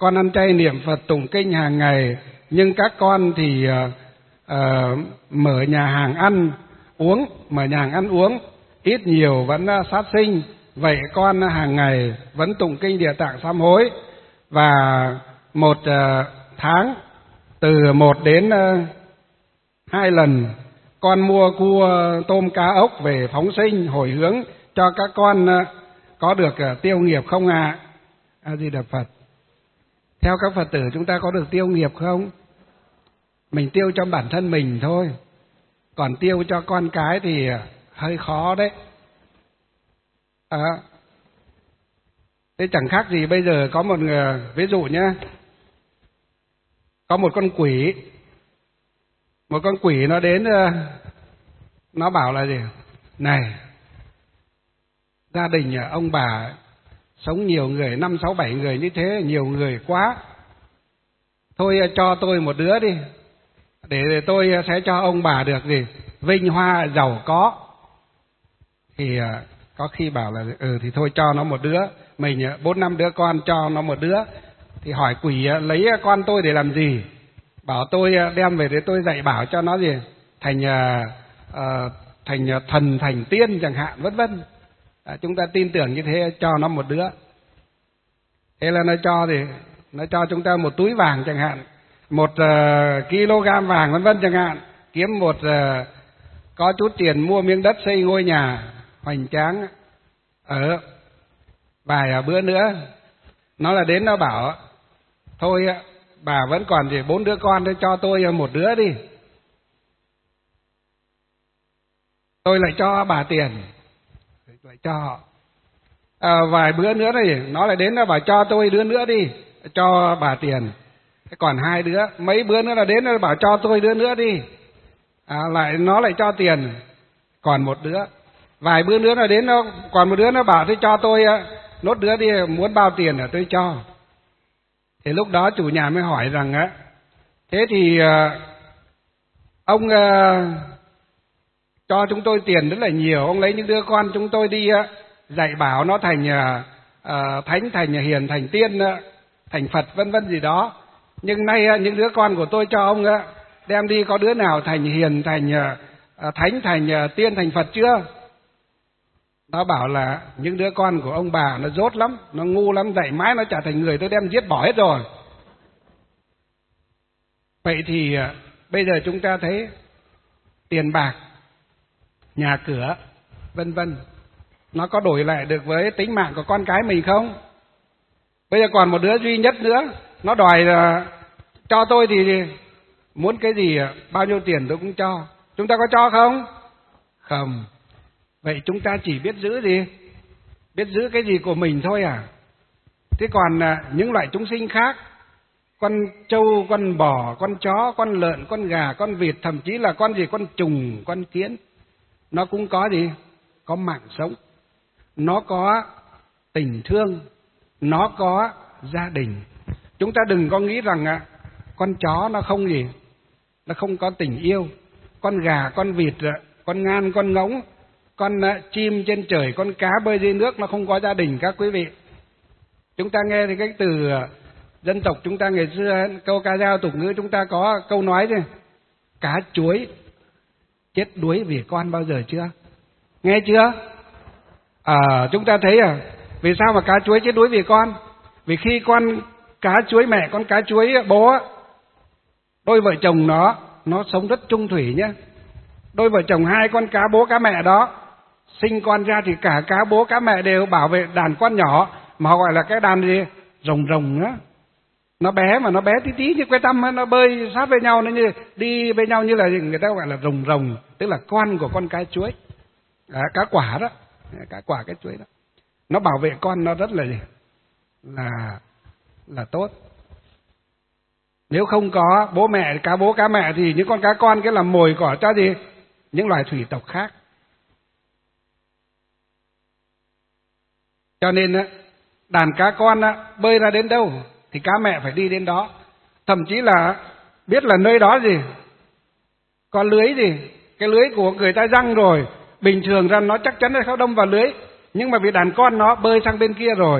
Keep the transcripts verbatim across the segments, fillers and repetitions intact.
con ăn chay niệm Phật tụng kinh hàng ngày, nhưng các con thì uh, uh, mở nhà hàng ăn uống, mở nhà hàng ăn uống, ít nhiều vẫn uh, sát sinh. Vậy con hàng ngày vẫn tụng kinh Địa Tạng sám hối, và một uh, tháng từ một đến uh, hai lần con mua cua tôm cá ốc về phóng sinh hồi hướng cho các con uh, có được uh, tiêu nghiệp không ạ? A Di Đà Phật. Theo các Phật tử chúng ta có được tiêu nghiệp không? Mình tiêu cho bản thân mình thôi, còn tiêu cho con cái thì hơi khó đấy. À, thế chẳng khác gì bây giờ có một người, ví dụ nhé, có một con quỷ, một con quỷ nó đến, nó bảo là gì? Này, gia đình ông bà sống nhiều người, năm sáu bảy người như thế, nhiều người quá. Thôi cho tôi một đứa đi, để tôi sẽ cho ông bà được gì? Vinh hoa giàu có. Thì có khi bảo là ừ thì thôi cho nó một đứa, mình bốn năm đứa con cho nó một đứa. Thì hỏi quỷ lấy con tôi để làm gì? Bảo tôi đem về để tôi dạy bảo cho nó gì? Thành uh, thành thần, thành tiên chẳng hạn, vân vân. À, chúng ta tin tưởng như thế, cho nó một đứa. Thế là nó cho thì nó cho chúng ta một túi vàng chẳng hạn, một uh, kg vàng vân vân chẳng hạn, kiếm một uh, có chút tiền mua miếng đất xây ngôi nhà hoành tráng. Ở vài bữa nữa nó là đến nó bảo thôi bà vẫn còn thì bốn đứa con, thì cho tôi một đứa đi, tôi lại cho bà tiền, lại cho họ. À, vài bữa nữa này nó lại đến nó bảo cho tôi đứa nữa đi, cho bà tiền. Thế còn hai đứa, mấy bữa nữa là đến nó bảo cho tôi đứa nữa đi, à, lại nó lại cho tiền, còn một đứa. Vài bữa nữa là đến nó còn một đứa, nó bảo thế cho tôi nốt đứa đi, muốn bao tiền là tôi cho. Thì lúc đó chủ nhà mới hỏi rằng á, thế thì ông cho chúng tôi tiền rất là nhiều, ông lấy những đứa con chúng tôi đi dạy bảo nó thành uh, thánh, thành hiền, thành tiên, thành Phật vân vân gì đó. Nhưng nay những đứa con của tôi cho ông đem đi, có đứa nào thành hiền, thành uh, thánh, thành uh, tiên, thành Phật chưa? Nó bảo là những đứa con của ông bà nó dốt lắm, nó ngu lắm, dạy mãi nó chả thành người, tôi đem giết bỏ hết rồi. Vậy thì uh, bây giờ chúng ta thấy tiền bạc, nhà cửa vân vân, nó có đổi lại được với tính mạng của con cái mình không? Bây giờ còn một đứa duy nhất nữa, nó đòi là cho tôi thì muốn cái gì, bao nhiêu tiền tôi cũng cho. Chúng ta có cho không? Không. Vậy chúng ta chỉ biết giữ gì? Biết giữ cái gì của mình thôi à? Thế còn những loại chúng sinh khác, con trâu, con bò, con chó, con lợn, con gà, con vịt, thậm chí là con gì, con trùng, con kiến, nó cũng có gì? Có mạng sống, nó có tình thương, nó có gia đình. Chúng ta đừng có nghĩ rằng à, con chó nó không gì, nó không có tình yêu. Con gà, con vịt, con ngan, con ngỗng, con chim trên trời, con cá bơi dưới nước, nó không có gia đình các quý vị. Chúng ta nghe thì cái từ dân tộc chúng ta ngày xưa, câu ca dao tục ngữ chúng ta có câu nói gì? Cá chuối chết đuối vì con bao giờ chưa? Nghe chưa? À, chúng ta thấy à, vì sao mà cá chuối chết đuối vì con? Vì khi con cá chuối mẹ, con cá chuối bố, đôi vợ chồng nó nó sống rất chung thủy nhé. Đôi vợ chồng hai con cá bố cá mẹ đó sinh con ra thì cả cá bố cá mẹ đều bảo vệ đàn con nhỏ, mà họ gọi là cái đàn gì? Rồng rồng á. Nó bé mà nó bé tí tí như que tăm, nó bơi sát với nhau, nó như đi với nhau như là người ta gọi là rồng rồng, tức là con của con cá chuối. À, cá quả đó, cá quả cái chuối đó. Nó bảo vệ con nó rất là gì? Là là tốt. Nếu không có bố mẹ, cá bố cá mẹ thì những con cá con cái làm mồi cỏ cho gì? Những loài thủy tộc khác. Cho nên đàn cá con bơi ra đến đâu thì cá mẹ phải đi đến đó. Thậm chí là biết là nơi đó gì? Có lưới gì? Cái lưới của người ta răng rồi, bình thường ra nó chắc chắn là không đâm vào lưới. Nhưng mà vì đàn con nó bơi sang bên kia rồi,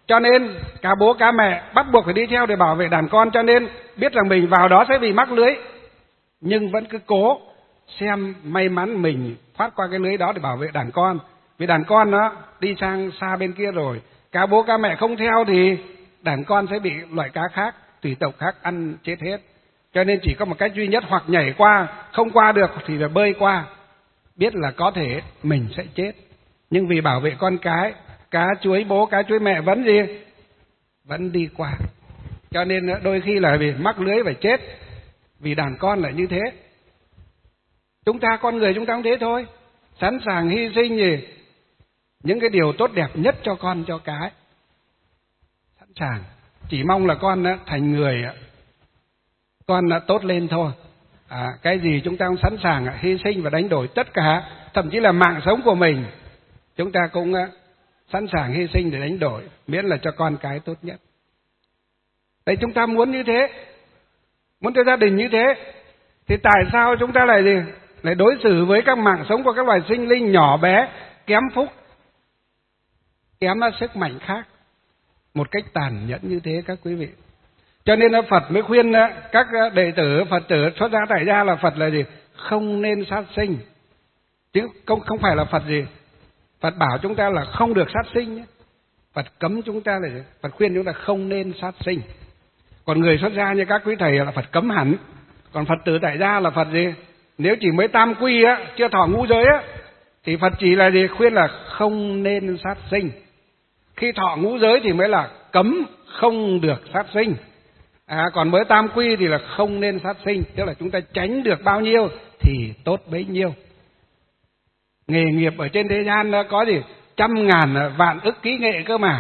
Cho nên cả bố cả mẹ bắt buộc phải đi theo để bảo vệ đàn con, cho nên biết rằng mình vào đó sẽ bị mắc lưới, nhưng vẫn cứ cố xem may mắn mình thoát qua cái lưới đó để bảo vệ đàn con. Vì đàn con nó đi sang xa bên kia rồi, cả bố cả mẹ không theo thì đàn con sẽ bị loại cá khác, tùy tộc khác ăn chết hết. Cho nên chỉ có một cách duy nhất, hoặc nhảy qua, không qua được thì là bơi qua. Biết là có thể mình sẽ chết, nhưng vì bảo vệ con cái, cá chuối bố cá chuối mẹ vẫn gì? Vẫn đi qua. Cho nên đôi khi là vì mắc lưới phải chết, vì đàn con là như thế. Chúng ta con người chúng ta cũng thế thôi, sẵn sàng hy sinh gì những cái điều tốt đẹp nhất cho con cho cái, sẵn sàng. Chỉ mong là con thành người, con đã tốt lên thôi. À, cái gì chúng ta cũng sẵn sàng hy sinh và đánh đổi tất cả, thậm chí là mạng sống của mình chúng ta cũng sẵn sàng hy sinh để đánh đổi, miễn là cho con cái tốt nhất. Đấy, chúng ta muốn như thế, muốn cho gia đình như thế, thì tại sao chúng ta lại gì? Lại đối xử với các mạng sống của các loài sinh linh nhỏ bé, kém phúc, kém sức mạnh khác một cách tàn nhẫn như thế các quý vị? Cho nên Phật mới khuyên các đệ tử Phật tử xuất gia tại gia là Phật là gì? Không nên sát sinh. Chứ không, không phải là Phật gì? Phật bảo chúng ta là không được sát sinh. Phật cấm chúng ta là gì? Phật khuyên chúng ta không nên sát sinh. Còn người xuất gia như các quý thầy là Phật cấm hẳn. Còn Phật tử tại gia là Phật gì? Nếu chỉ mới tam quy á, chưa thọ ngũ giới á, thì Phật chỉ là gì? Khuyên là không nên sát sinh. Khi thọ ngũ giới thì mới là cấm không được sát sinh. À, còn mới tam quy thì là không nên sát sinh, tức là chúng ta tránh được bao nhiêu thì tốt bấy nhiêu. Nghề nghiệp ở trên thế gian nó có gì? Trăm ngàn vạn ức kỹ nghệ cơ mà.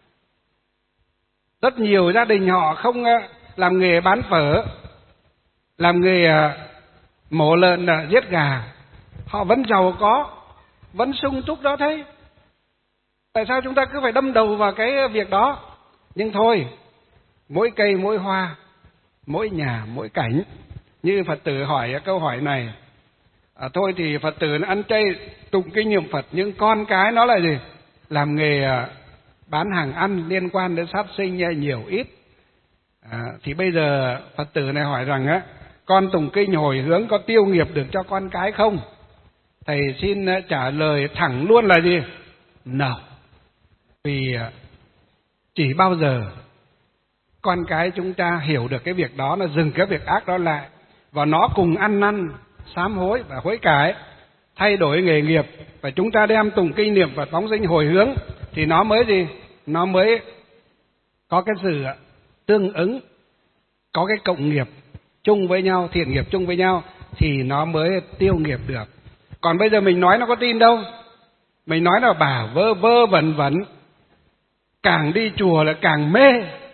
Rất nhiều gia đình họ không làm nghề bán phở, làm nghề mổ lợn giết gà, họ vẫn giàu có, vẫn sung túc đó thấy. Tại sao chúng ta cứ phải đâm đầu vào cái việc đó? Nhưng thôi, mỗi cây mỗi hoa, mỗi nhà mỗi cảnh. Như Phật tử hỏi câu hỏi này, à, thôi thì Phật tử nó ăn chay tụng kinh niệm Phật, nhưng con cái nó là gì? Làm nghề bán hàng ăn liên quan đến sát sinh nhiều ít. À, thì bây giờ Phật tử này hỏi rằng á, con tụng kinh hồi hướng có tiêu nghiệp được cho con cái không? Thầy xin trả lời thẳng luôn là gì? No. Vì chỉ bao giờ con cái chúng ta hiểu được cái việc đó, nó dừng cái việc ác đó lại, và nó cùng ăn năn sám hối và hối cải, thay đổi nghề nghiệp, và chúng ta đem tụng kinh niệm Phật phóng sinh hồi hướng, thì nó mới gì? Nó mới có cái sự tương ứng, có cái cộng nghiệp chung với nhau, thiện nghiệp chung với nhau, thì nó mới tiêu nghiệp được. Còn bây giờ mình nói nó có tin đâu. Mình nói là bà vơ vơ vẩn vẩn, càng đi chùa là càng mê.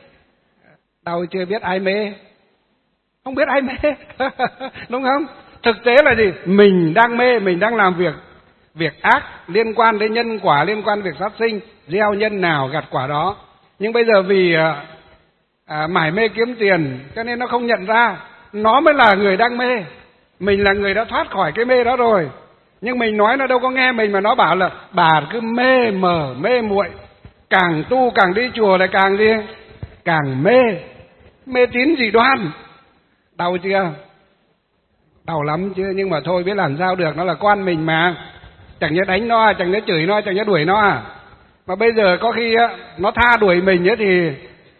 Đâu chưa biết ai mê, không biết ai mê. Đúng không? Thực tế là gì? Mình đang mê, mình đang làm việc việc ác liên quan đến nhân quả, liên quan việc sát sinh, gieo nhân nào gặt quả đó. Nhưng bây giờ vì à, mải mê kiếm tiền cho nên nó không nhận ra nó mới là người đang mê. Mình là người đã thoát khỏi cái mê đó rồi, nhưng mình nói nó đâu có nghe mình, mà nó bảo là bà cứ mê mờ mê muội, càng tu càng đi chùa lại càng gì? Càng mê, mê tín dị đoan. Đau chưa? Đau lắm chứ, nhưng mà thôi biết làm sao được, nó là con mình mà. Chẳng nhớ đánh nó, chẳng nhớ chửi nó, chẳng nhớ đuổi nó à. Mà bây giờ có khi á, nó tha đuổi mình ấy thì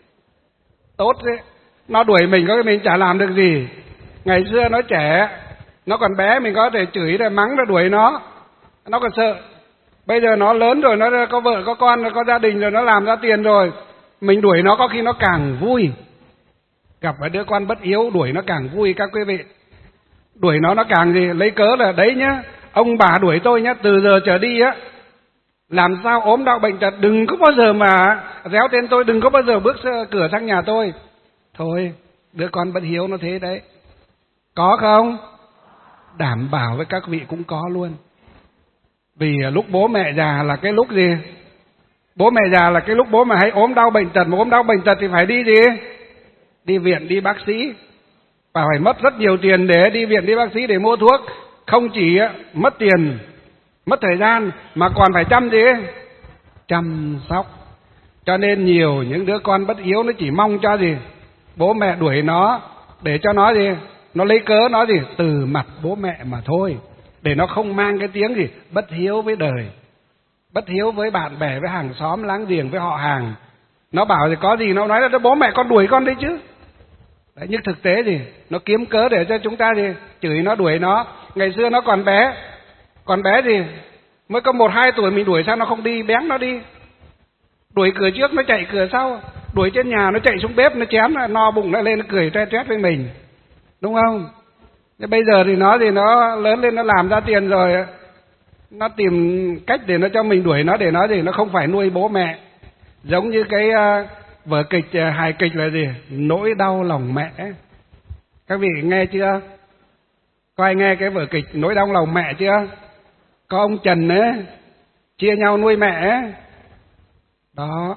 tốt đấy. Nó đuổi mình có khi mình chả làm được gì. Ngày xưa nó trẻ, nó còn bé mình có thể chửi rồi mắng rồi đuổi nó, nó còn sợ. Bây giờ nó lớn rồi, nó có vợ có con, nó có gia đình rồi, nó làm ra tiền rồi, mình đuổi nó có khi nó càng vui. Gặp một đứa con bất hiếu đuổi nó càng vui các quý vị. Đuổi nó nó càng gì? Lấy cớ là đấy nhá, ông bà đuổi tôi nhá, từ giờ trở đi á, làm sao ốm đau bệnh tật đừng có bao giờ mà réo tên tôi, đừng có bao giờ bước cửa sang nhà tôi. Thôi, đứa con bất hiếu nó thế đấy. Có không? Đảm bảo với các vị cũng có luôn. Vì lúc bố mẹ già là cái lúc gì? Bố mẹ già là cái lúc bố mà hay ốm đau bệnh tật, mà ốm đau bệnh tật thì phải đi gì? Đi viện, đi bác sĩ. Và phải mất rất nhiều tiền để đi viện, đi bác sĩ để mua thuốc. Không chỉ mất tiền, mất thời gian, mà còn phải chăm gì? Chăm sóc. Cho nên nhiều những đứa con bất hiếu nó chỉ mong cho gì? Bố mẹ đuổi nó để cho nó gì? Nó lấy cớ nó gì? Từ mặt bố mẹ mà thôi. Để nó không mang cái tiếng gì? Bất hiếu với đời, bất hiếu với bạn bè, với hàng xóm láng giềng, với họ hàng. Nó bảo thì có gì nó nói là bố mẹ con đuổi con đấy chứ. Đấy, nhưng thực tế thì nó kiếm cớ để cho chúng ta gì? Chửi nó, đuổi nó. Ngày xưa nó còn bé, còn bé gì? Mới có một hai tuổi mình đuổi sao nó không đi, bén nó đi. Đuổi cửa trước nó chạy cửa sau, đuổi trên nhà nó chạy xuống bếp nó chém, nó no bụng nó lên nó cười tre trét với mình, đúng không? Thế bây giờ thì nó thì nó lớn lên nó làm ra tiền rồi, nó tìm cách để nó cho mình đuổi nó để nó gì? Nó không phải nuôi bố mẹ. Giống như cái uh, vở kịch uh, hài kịch là gì? Nỗi đau lòng mẹ. Các vị nghe chưa? Có ai nghe cái vở kịch Nỗi đau lòng mẹ chưa? Có ông Trần ấy chia nhau nuôi mẹ ấy. Đó,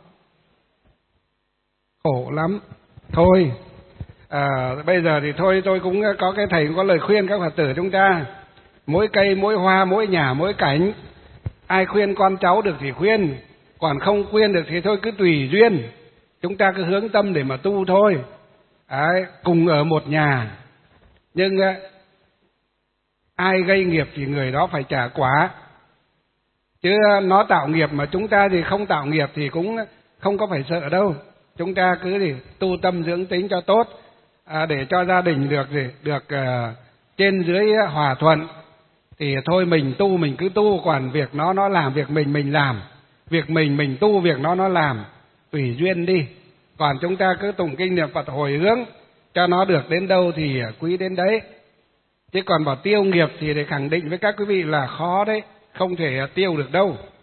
khổ lắm. Thôi à, bây giờ thì thôi tôi cũng có cái thầy cũng có lời khuyên các Phật tử chúng ta. Mỗi cây, mỗi hoa, mỗi nhà, mỗi cảnh. Ai khuyên con cháu được thì khuyên, còn không khuyên được thì thôi cứ tùy duyên. Chúng ta cứ hướng tâm để mà tu thôi. Đấy, cùng ở một nhà. Nhưng ai gây nghiệp thì người đó phải trả quả. Chứ nó tạo nghiệp mà chúng ta thì không tạo nghiệp thì cũng không có phải sợ đâu. Chúng ta cứ thì tu tâm dưỡng tính cho tốt, à, để cho gia đình được gì được uh, trên dưới hòa thuận. Thì thôi mình tu mình cứ tu, còn việc nó nó làm, việc mình mình làm, việc mình mình tu, việc nó nó làm, tùy duyên đi. Còn chúng ta cứ tụng kinh niệm Phật hồi hướng cho nó được đến đâu thì quý đến đấy. Chứ còn bảo tiêu nghiệp thì để khẳng định với các quý vị là khó đấy, không thể tiêu được đâu.